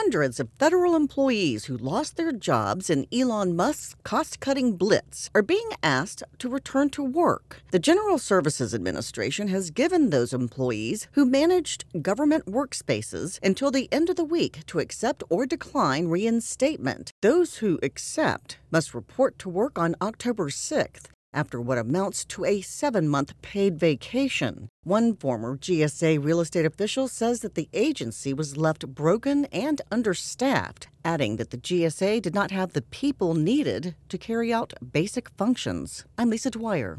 Hundreds of federal employees who lost their jobs in Elon Musk's cost-cutting blitz are being asked to return to work. The General Services Administration has given those employees who managed government workspaces until the end of the week to accept or decline reinstatement. Those who accept must report to work on October 6th. After what amounts to a 7-month paid vacation. One former GSA real estate official says that the agency was left broken and understaffed, adding that the GSA did not have the people needed to carry out basic functions. I'm Lisa Dwyer.